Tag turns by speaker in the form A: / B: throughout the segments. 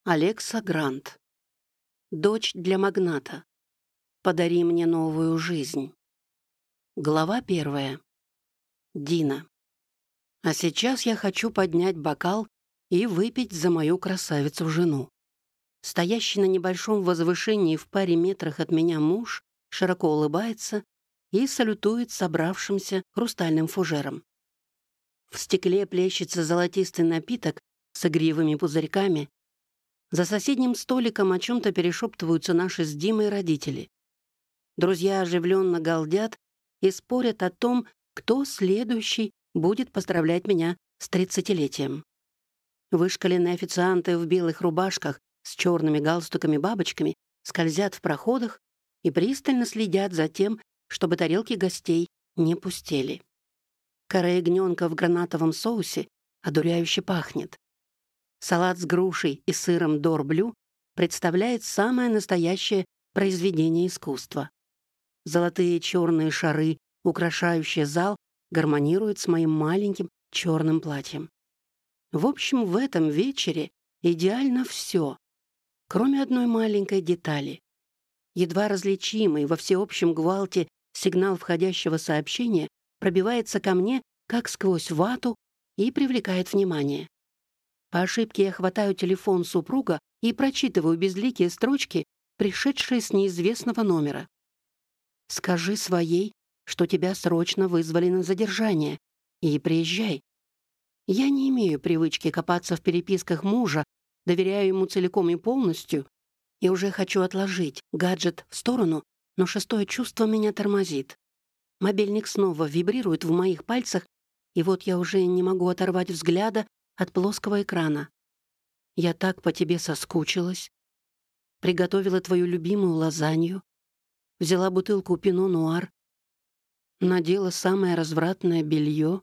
A: Алекса Грант. Дочь для магната. Подари мне новую жизнь. Глава 1. Дина. А сейчас я хочу поднять бокал и выпить за мою красавицу-жену. Стоящий на небольшом возвышении в паре метрах от меня муж широко улыбается и салютует собравшимся хрустальным фужером. В стекле плещется золотистый напиток с игривыми пузырьками. За соседним столиком о чем-то перешептываются наши с Димой родители. Друзья оживленно галдят и спорят о том, кто следующий будет поздравлять меня с 30-летием. Вышкаленные официанты в белых рубашках с черными галстуками-бабочками скользят в проходах и пристально следят за тем, чтобы тарелки гостей не пустели. Каре ягненка в гранатовом соусе одуряюще пахнет. Салат с грушей и сыром дор-блю представляет самое настоящее произведение искусства. Золотые черные шары, украшающие зал, гармонируют с моим маленьким черным платьем. В общем, в этом вечере идеально все, кроме одной маленькой детали. Едва различимый во всеобщем гвалте сигнал входящего сообщения пробивается ко мне, как сквозь вату, и привлекает внимание. По ошибке я хватаю телефон супруга и прочитываю безликие строчки, пришедшие с неизвестного номера. «Скажи своей, что тебя срочно вызвали на задержание, и приезжай». Я не имею привычки копаться в переписках мужа, доверяю ему целиком и полностью, и уже хочу отложить гаджет в сторону, но шестое чувство меня тормозит. Мобильник снова вибрирует в моих пальцах, и вот я уже не могу оторвать взгляда от плоского экрана. «Я так по тебе соскучилась. Приготовила твою любимую лазанью. Взяла бутылку пино-нуар. Надела самое развратное белье.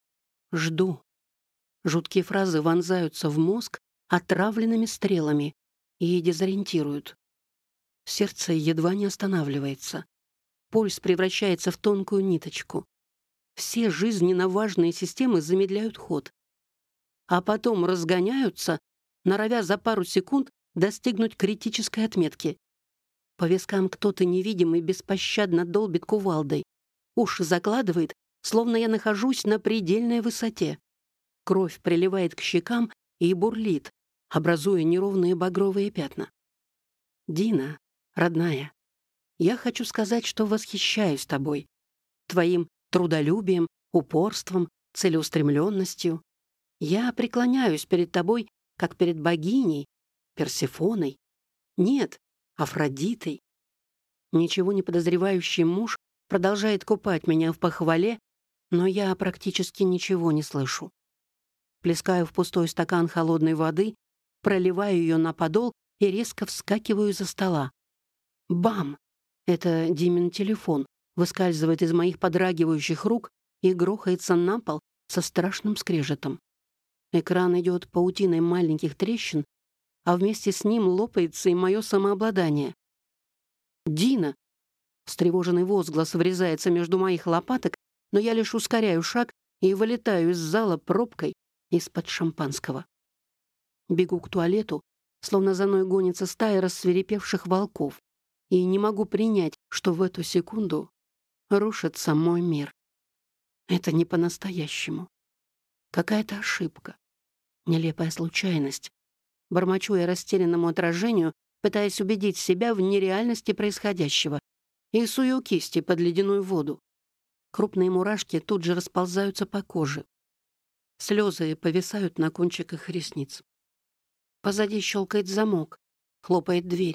A: Жду». Жуткие фразы вонзаются в мозг отравленными стрелами и дезориентируют. Сердце едва не останавливается. Пульс превращается в тонкую ниточку. Все жизненно важные системы замедляют ход. А потом разгоняются, норовя за пару секунд достигнуть критической отметки. По вискам кто-то невидимый беспощадно долбит кувалдой. Уши закладывает, словно я нахожусь на предельной высоте. Кровь приливает к щекам и бурлит, образуя неровные багровые пятна. «Дина, родная, я хочу сказать, что восхищаюсь тобой, твоим трудолюбием, упорством, целеустремленностью. Я преклоняюсь перед тобой, как перед богиней, Персефоной. Нет, Афродитой». Ничего не подозревающий муж продолжает купать меня в похвале, но я практически ничего не слышу. Плескаю в пустой стакан холодной воды, проливаю ее на подол и резко вскакиваю из-за стола. Бам! Это Димин телефон выскальзывает из моих подрагивающих рук и грохается на пол со страшным скрежетом. Экран идет паутиной маленьких трещин, а вместе с ним лопается и мое самообладание. «Дина!» Встревоженный возглас врезается между моих лопаток, но я лишь ускоряю шаг и вылетаю из зала пробкой из-под шампанского. Бегу к туалету, словно за мной гонится стая рассвирепевших волков, и не могу принять, что в эту секунду рушится мой мир. Это не по-настоящему. Какая-то ошибка. Нелепая случайность. Бормочу я растерянному отражению, пытаясь убедить себя в нереальности происходящего, и сую кисти под ледяную воду. Крупные мурашки тут же расползаются по коже. Слезы повисают на кончиках ресниц. Позади щелкает замок, хлопает дверь.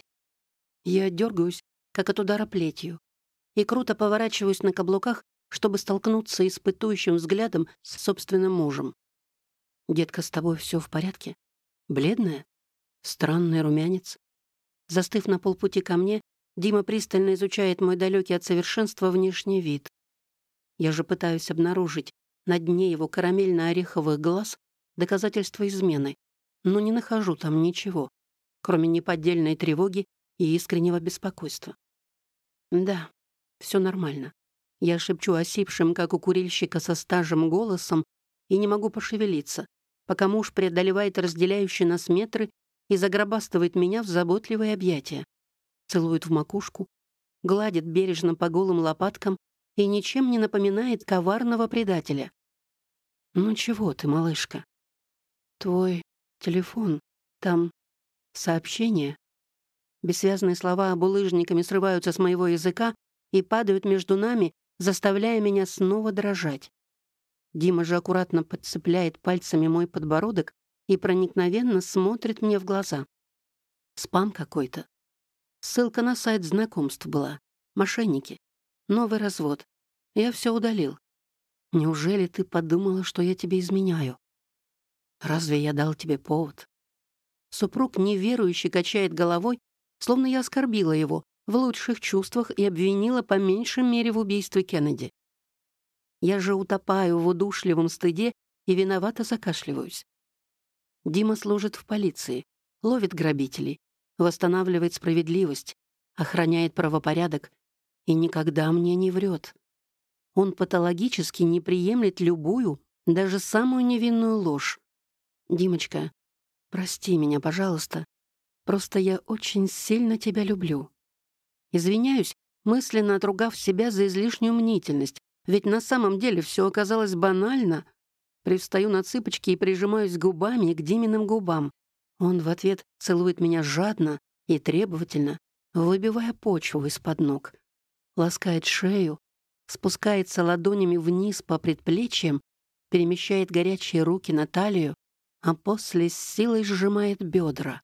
A: Я дергаюсь, как от удара плетью, и круто поворачиваюсь на каблуках, чтобы столкнуться испытующим взглядом с собственным мужем. «Детка, с тобой все в порядке? Бледная? Странный румянец?» Застыв на полпути ко мне, Дима пристально изучает мой далекий от совершенства внешний вид. Я же пытаюсь обнаружить на дне его карамельно-ореховых глаз доказательства измены, но не нахожу там ничего, кроме неподдельной тревоги и искреннего беспокойства. «Да, все нормально». Я шепчу осипшим, как у курильщика со стажем, голосом и не могу пошевелиться, пока муж преодолевает разделяющие нас метры и загробастывает меня в заботливые объятия. Целует в макушку, гладит бережно по голым лопаткам и ничем не напоминает коварного предателя. «Ну чего ты, малышка? Твой телефон, там сообщение». Бессвязные слова булыжниками срываются с моего языка и падают между нами, заставляя меня снова дрожать. Дима же аккуратно подцепляет пальцами мой подбородок и проникновенно смотрит мне в глаза. Спам какой-то. Ссылка на сайт знакомств была. Мошенники. Новый развод. Я все удалил. Неужели ты подумала, что я тебе изменяю? Разве я дал тебе повод? Супруг неверующий качает головой, словно я оскорбила его в лучших чувствах и обвинила по меньшей мере в убийстве Кеннеди. Я же утопаю в удушливом стыде и виновато закашливаюсь. Дима служит в полиции, ловит грабителей, восстанавливает справедливость, охраняет правопорядок и никогда мне не врет. Он патологически не приемлет любую, даже самую невинную ложь. «Димочка, прости меня, пожалуйста. Просто я очень сильно тебя люблю». Извиняюсь, мысленно отругав себя за излишнюю мнительность, ведь на самом деле все оказалось банально. Привстаю на цыпочки и прижимаюсь губами к Диминым губам. Он в ответ целует меня жадно и требовательно, выбивая почву из-под ног. Ласкает шею, спускается ладонями вниз по предплечьям, перемещает горячие руки на талию, а после с силой сжимает бедра.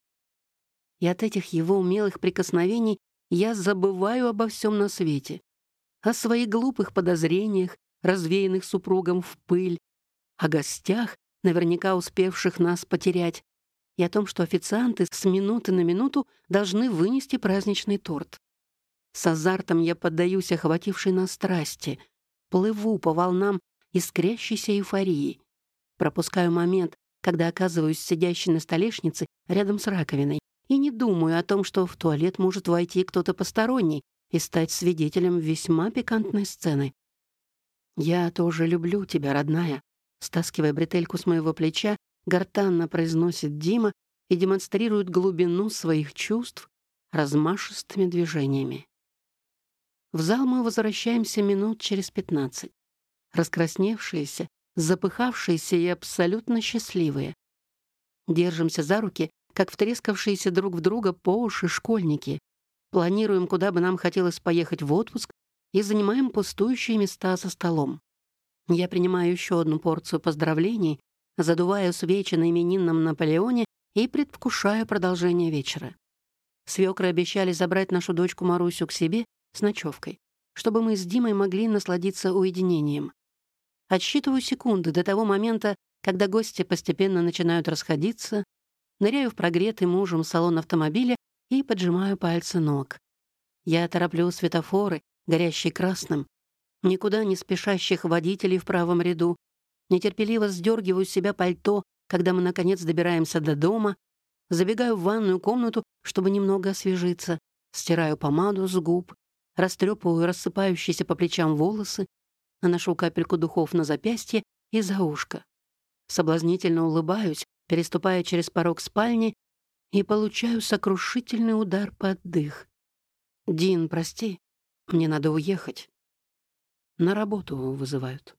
A: И от этих его умелых прикосновений я забываю обо всем на свете. О своих глупых подозрениях, развеянных супругом в пыль, о гостях, наверняка успевших нас потерять, и о том, что официанты с минуты на минуту должны вынести праздничный торт. С азартом я поддаюсь охватившей нас страсти, плыву по волнам искрящейся эйфории. Пропускаю момент, когда оказываюсь сидящей на столешнице рядом с раковиной, и не думаю о том, что в туалет может войти кто-то посторонний и стать свидетелем весьма пикантной сцены. «Я тоже люблю тебя, родная», — стаскивая бретельку с моего плеча, гортанно произносит Дима и демонстрирует глубину своих чувств размашистыми движениями. В зал мы возвращаемся минут через 15. Раскрасневшиеся, запыхавшиеся и абсолютно счастливые. Держимся за руки, как втрескавшиеся друг в друга по уши школьники. Планируем, куда бы нам хотелось поехать в отпуск, и занимаем пустующие места за столом. Я принимаю еще одну порцию поздравлений, задуваю свечи на именинном Наполеоне и предвкушаю продолжение вечера. Свекры обещали забрать нашу дочку Марусю к себе с ночевкой, чтобы мы с Димой могли насладиться уединением. Отсчитываю секунды до того момента, когда гости постепенно начинают расходиться, ныряю в прогретый мужем салон автомобиля и поджимаю пальцы ног. Я тороплю светофоры, горящие красным, никуда не спешащих водителей в правом ряду, нетерпеливо сдергиваю с себя пальто, когда мы, наконец, добираемся до дома, забегаю в ванную комнату, чтобы немного освежиться, стираю помаду с губ, растрепываю рассыпающиеся по плечам волосы, наношу капельку духов на запястье и за ушко. Соблазнительно улыбаюсь, переступая через порог спальни, и получаю сокрушительный удар под дых. «Дин, прости, мне надо уехать». На работу вызывают.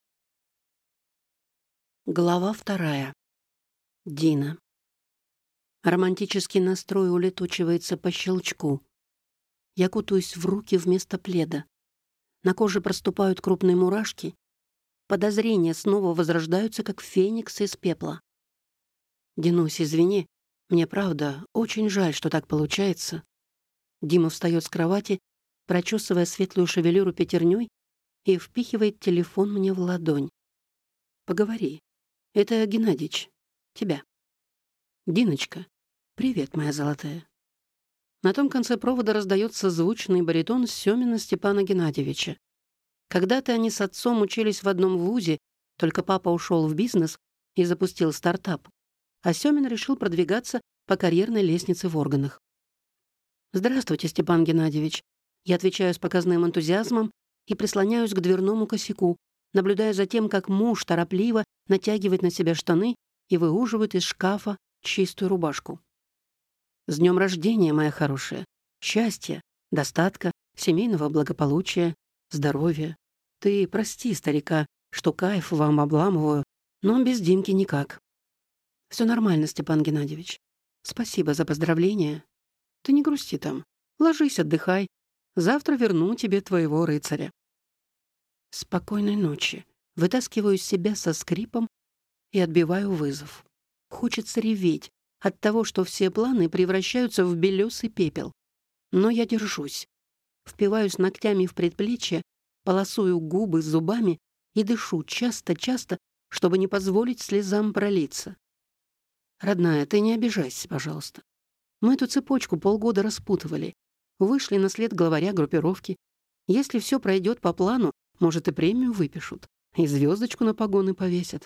A: Глава 2. Дина. Романтический настрой улетучивается по щелчку. Я кутаюсь в руки вместо пледа. На коже проступают крупные мурашки. Подозрения снова возрождаются, как феникс из пепла. «Динусь, извини, мне правда очень жаль, что так получается». Дима встает с кровати, прочесывая светлую шевелюру пятерней и впихивает телефон мне в ладонь. «Поговори. Это Геннадич. Тебя». «Диночка, привет, моя золотая». На том конце провода раздается звучный баритон Сёмина Степана Геннадьевича. Когда-то они с отцом учились в одном вузе, только папа ушел в бизнес и запустил стартап, а Сёмин решил продвигаться по карьерной лестнице в органах. «Здравствуйте, Степан Геннадьевич». Я отвечаю с показным энтузиазмом и прислоняюсь к дверному косяку, наблюдая за тем, как муж торопливо натягивает на себя штаны и выуживает из шкафа чистую рубашку. С днем рождения, моя хорошая. Счастья, достатка, семейного благополучия, здоровья. Ты прости старика, что кайф вам обламываю, но без Димки никак. Все нормально, Степан Геннадьевич. Спасибо за поздравления. Ты не грусти там. Ложись, отдыхай. Завтра верну тебе твоего рыцаря. Спокойной ночи. Вытаскиваю себя со скрипом и отбиваю вызов. Хочется реветь от того, что все планы превращаются в белесый пепел. Но я держусь. Впиваюсь ногтями в предплечье, полосую губы зубами и дышу часто-часто, чтобы не позволить слезам пролиться. Родная, ты не обижайся, пожалуйста. Мы эту цепочку полгода распутывали. Вышли на след главаря группировки. Если все пройдет по плану, может, и премию выпишут, и звездочку на погоны повесят.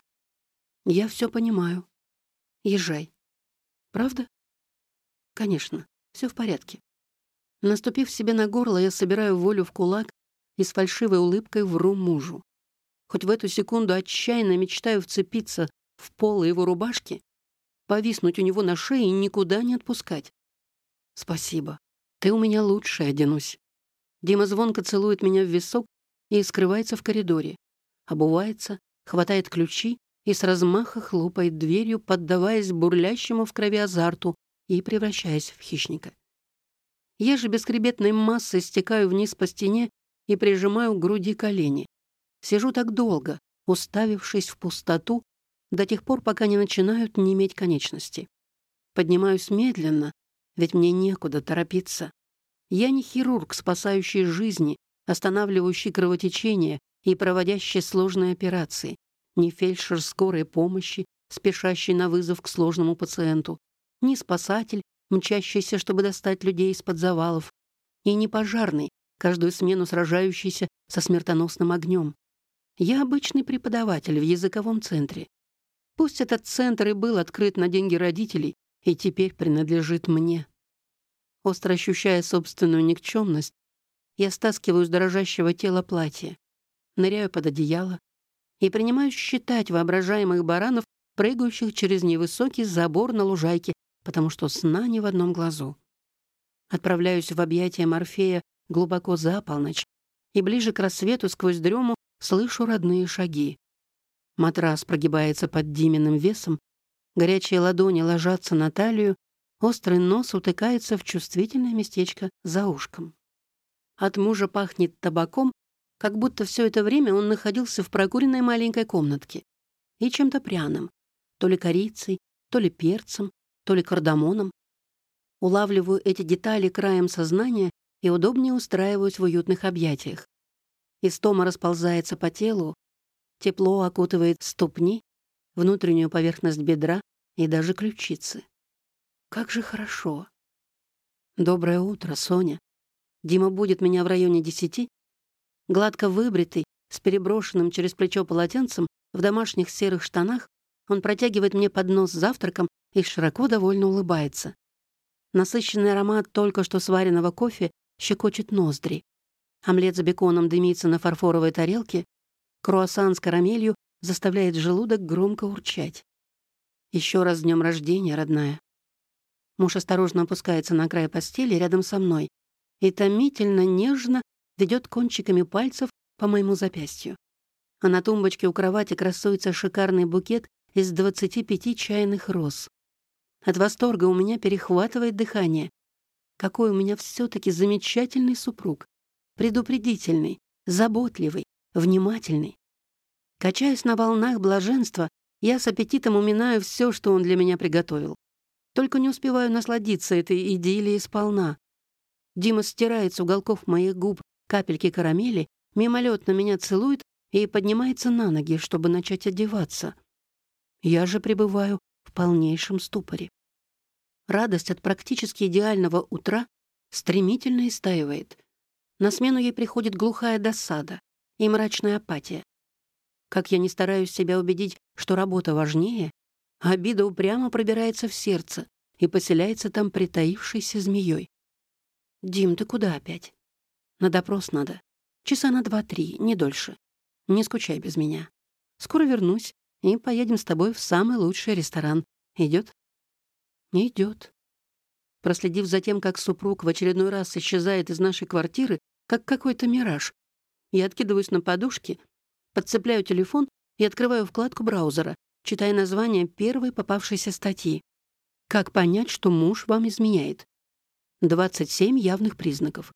A: Я все понимаю. Езжай. Правда? Конечно, все в порядке. Наступив себе на горло, я собираю волю в кулак и с фальшивой улыбкой вру мужу. Хоть в эту секунду отчаянно мечтаю вцепиться в полы его рубашки, повиснуть у него на шее и никуда не отпускать. Спасибо. Ты у меня лучшая, Денусь. Дима звонко целует меня в висок и скрывается в коридоре. Обувается, хватает ключи и с размаха хлопает дверью, поддаваясь бурлящему в крови азарту и превращаясь в хищника. Я же бесхребетной массой стекаю вниз по стене и прижимаю к груди колени. Сижу так долго, уставившись в пустоту, до тех пор, пока не начинают неметь конечности. Поднимаюсь медленно, ведь мне некуда торопиться. Я не хирург, спасающий жизни, останавливающий кровотечение и проводящий сложные операции, не фельдшер скорой помощи, спешащий на вызов к сложному пациенту, не спасатель, мчащийся, чтобы достать людей из-под завалов, и не пожарный, каждую смену сражающийся со смертоносным огнем. Я обычный преподаватель в языковом центре. Пусть этот центр и был открыт на деньги родителей и теперь принадлежит мне. Остро ощущая собственную никчемность, я стаскиваю с дрожащего тела платье, ныряю под одеяло и принимаюсь считать воображаемых баранов, прыгающих через невысокий забор на лужайке, потому что сна ни в одном глазу. Отправляюсь в объятия Морфея глубоко за полночь, и ближе к рассвету сквозь дрему слышу родные шаги. Матрас прогибается под Диминым весом, горячие ладони ложатся на талию, острый нос утыкается в чувствительное местечко за ушком. От мужа пахнет табаком, как будто все это время он находился в прокуренной маленькой комнатке, и чем-то пряным, то ли корицей, то ли перцем, то ли кардамоном. Улавливаю эти детали краем сознания и удобнее устраиваюсь в уютных объятиях. Истома расползается по телу, тепло окутывает ступни, внутреннюю поверхность бедра и даже ключицы. Как же хорошо. Доброе утро, Соня. Дима будет меня в районе 10. Гладко выбритый, с переброшенным через плечо полотенцем, в домашних серых штанах, он протягивает мне поднос с завтраком и широко довольно улыбается. Насыщенный аромат только что сваренного кофе щекочет ноздри. Омлет с беконом дымится на фарфоровой тарелке, круассан с карамелью заставляет желудок громко урчать. Еще раз с днем рождения, родная. Муж осторожно опускается на край постели рядом со мной и томительно нежно ведет кончиками пальцев по моему запястью. А на тумбочке у кровати красуется шикарный букет из 25 чайных роз. От восторга у меня перехватывает дыхание. Какой у меня все-таки замечательный супруг. Предупредительный, заботливый, внимательный. Качаясь на волнах блаженства, я с аппетитом уминаю все, что он для меня приготовил. Только не успеваю насладиться этой идиллией сполна. Дима стирает с уголков моих губ капельки карамели, мимолетно меня целует и поднимается на ноги, чтобы начать одеваться. Я же пребываю в полнейшем ступоре. Радость от практически идеального утра стремительно истаивает. На смену ей приходит глухая досада и мрачная апатия. Как я не стараюсь себя убедить, что работа важнее, обида упрямо пробирается в сердце и поселяется там притаившейся змеей. «Дим, ты куда опять?» «На допрос надо. Часа на 2-3, не дольше. Не скучай без меня. Скоро вернусь, и поедем с тобой в самый лучший ресторан. Идет?» «Идет». проследив за тем, как супруг в очередной раз исчезает из нашей квартиры, как какой-то мираж. Я откидываюсь на подушке, подцепляю телефон и открываю вкладку браузера, читая название первой попавшейся статьи. «Как понять, что муж вам изменяет?» 27 явных признаков.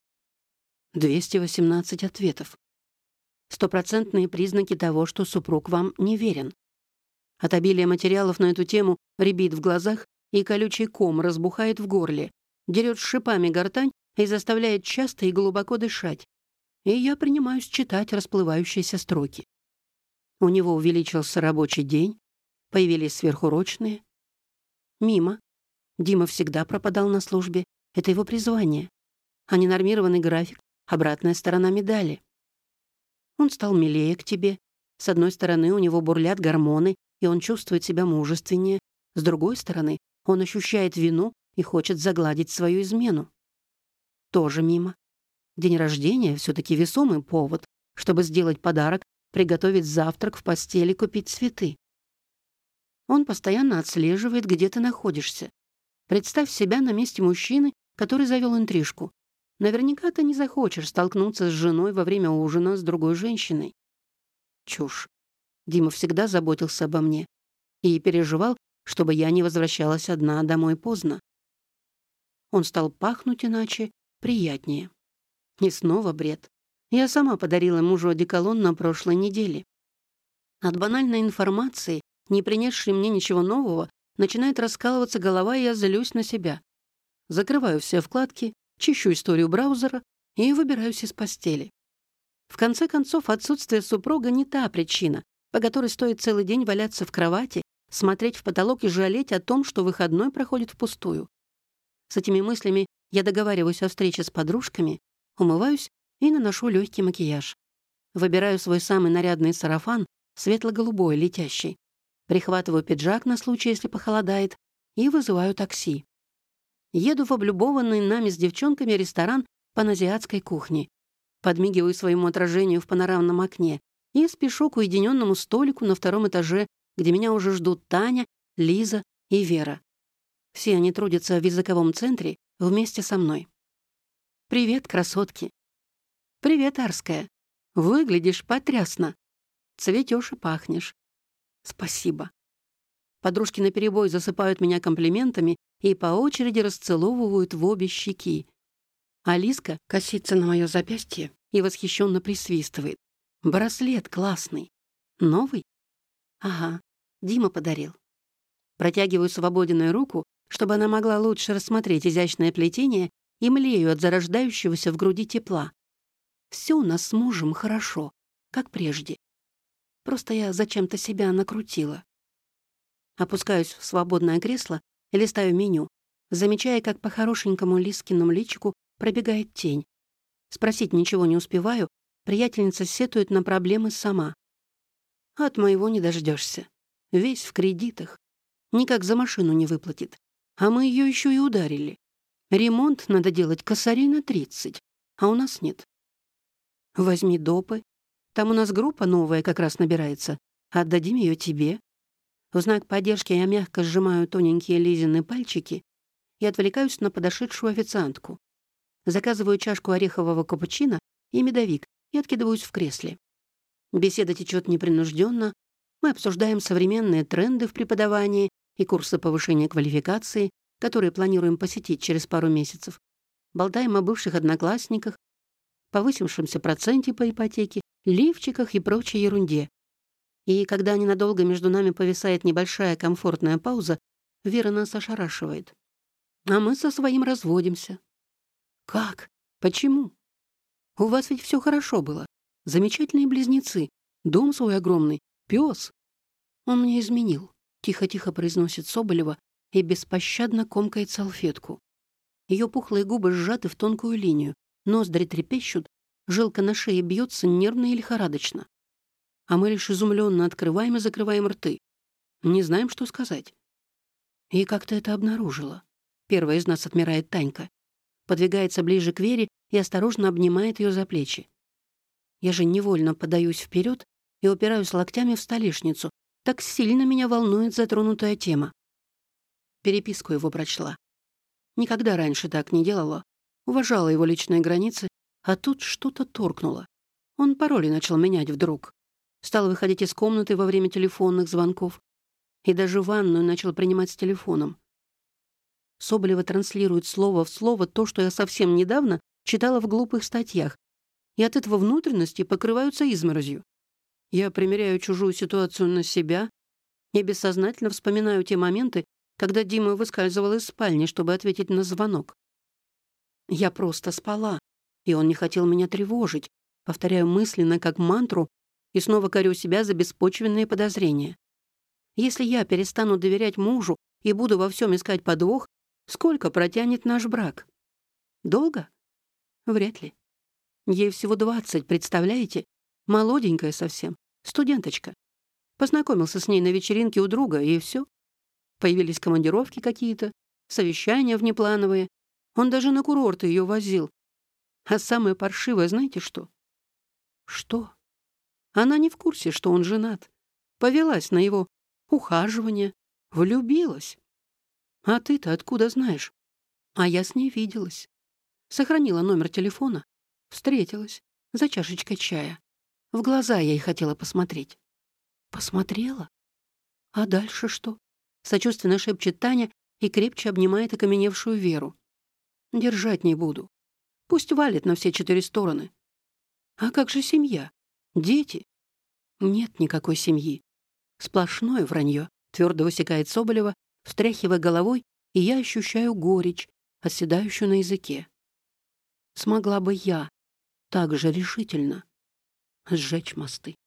A: 218 ответов. Стопроцентные признаки того, что супруг вам не верен. От обилия материалов на эту тему рябит в глазах, и колючий ком разбухает в горле, дерет шипами гортань и заставляет часто и глубоко дышать. И я принимаюсь читать расплывающиеся строки. У него увеличился рабочий день, появились сверхурочные. Мимо. Дима всегда пропадал на службе. Это его призвание. А ненормированный график — обратная сторона медали. Он стал милее к тебе. С одной стороны, у него бурлят гормоны, и он чувствует себя мужественнее. С другой стороны, он ощущает вину и хочет загладить свою измену. Тоже мимо. День рождения — все-таки весомый повод, чтобы сделать подарок, приготовить завтрак, в постели купить цветы. Он постоянно отслеживает, где ты находишься. Представь себя на месте мужчины, который завел интрижку. Наверняка ты не захочешь столкнуться с женой во время ужина с другой женщиной. Чушь. Дима всегда заботился обо мне и переживал, чтобы я не возвращалась одна домой поздно. Он стал пахнуть иначе, приятнее. И снова бред. Я сама подарила мужу одеколон на прошлой неделе. От банальной информации, не принесшей мне ничего нового, начинает раскалываться голова, и я злюсь на себя. Закрываю все вкладки, чищу историю браузера и выбираюсь из постели. В конце концов, отсутствие супруга не та причина, по которой стоит целый день валяться в кровати, смотреть в потолок и жалеть о том, что выходной проходит впустую. С этими мыслями я договариваюсь о встрече с подружками, умываюсь и наношу легкий макияж. Выбираю свой самый нарядный сарафан, светло-голубой, летящий. Прихватываю пиджак на случай, если похолодает, и вызываю такси. Еду в облюбованный нами с девчонками ресторан паназиатской кухни. Подмигиваю своему отражению в панорамном окне и спешу к уединенному столику на втором этаже, где меня уже ждут Таня, Лиза и Вера. Все они трудятся в языковом центре вместе со мной. «Привет, красотки!» «Привет, Арская! Выглядишь потрясно! Цветёшь и пахнешь!» «Спасибо!» Подружки наперебой засыпают меня комплиментами и по очереди расцеловывают в обе щеки. Алиска косится на мое запястье и восхищенно присвистывает. «Браслет классный! Новый?» «Ага, Дима подарил». Протягиваю свободную руку, чтобы она могла лучше рассмотреть изящное плетение, и млею от зарождающегося в груди тепла. Все у нас с мужем хорошо, как прежде. Просто я зачем-то себя накрутила. Опускаюсь в свободное кресло и листаю меню, замечая, как по хорошенькому Лискиному личику пробегает тень. Спросить ничего не успеваю, приятельница сетует на проблемы сама. От моего не дождешься. Весь в кредитах. Никак за машину не выплатит. А мы ее еще и ударили. Ремонт надо делать косарей на 30, а у нас нет. Возьми допы. Там у нас группа новая как раз набирается. Отдадим ее тебе. В знак поддержки я мягко сжимаю тоненькие Лизины пальчики и отвлекаюсь на подошедшую официантку. Заказываю чашку орехового капучино и медовик и откидываюсь в кресле. Беседа течет непринужденно. Мы обсуждаем современные тренды в преподавании и курсы повышения квалификации, которые планируем посетить через пару месяцев. Болтаем о бывших одноклассниках, повысившемся проценте по ипотеке, лифчиках и прочей ерунде. И когда ненадолго между нами повисает небольшая комфортная пауза, Вера нас ошарашивает. А мы со своим разводимся. Как? Почему? У вас ведь все хорошо было. Замечательные близнецы, дом свой огромный, пес. Он мне изменил. Тихо-тихо произносит Соболева и беспощадно комкает салфетку. Ее пухлые губы сжаты в тонкую линию, ноздри трепещут, жилка на шее бьется нервно и лихорадочно. А мы лишь изумленно открываем и закрываем рты. Не знаем, что сказать. И как ты это обнаружила? Первая из нас отмирает Танька. Подвигается ближе к Вере и осторожно обнимает ее за плечи. Я же невольно подаюсь вперед и упираюсь локтями в столешницу. Так сильно меня волнует затронутая тема. Переписку его прочла. Никогда раньше так не делала. Уважала его личные границы, а тут что-то торкнуло. Он пароли начал менять вдруг. Стал выходить из комнаты во время телефонных звонков. И даже ванную начал принимать с телефоном. Соболева транслирует слово в слово то, что я совсем недавно читала в глупых статьях. И от этого внутренности покрываются изморозью. Я примеряю чужую ситуацию на себя и бессознательно вспоминаю те моменты, когда Дима выскальзывал из спальни, чтобы ответить на звонок. Я просто спала, и он не хотел меня тревожить. Повторяю мысленно, как мантру, и снова корю себя за беспочвенные подозрения. Если я перестану доверять мужу и буду во всем искать подвох, сколько протянет наш брак? Долго? Вряд ли. Ей всего 20, представляете? Молоденькая совсем, студенточка. Познакомился с ней на вечеринке у друга, и все. Появились командировки какие-то, совещания внеплановые. Он даже на курорты ее возил. А самое паршивое, знаете что? Что? Она не в курсе, что он женат. Повелась на его ухаживание, влюбилась. А ты-то откуда знаешь? А я с ней виделась. Сохранила номер телефона, встретилась за чашечкой чая. В глаза я ей хотела посмотреть. Посмотрела? А дальше что? Сочувственно шепчет Таня и крепче обнимает окаменевшую Веру. Держать не буду. Пусть валит на все 4 стороны. А как же семья? Дети? Нет никакой семьи. Сплошное вранье. Твердо высекает Соболева, встряхивая головой, и я ощущаю горечь, оседающую на языке. Смогла бы я так же решительно сжечь мосты.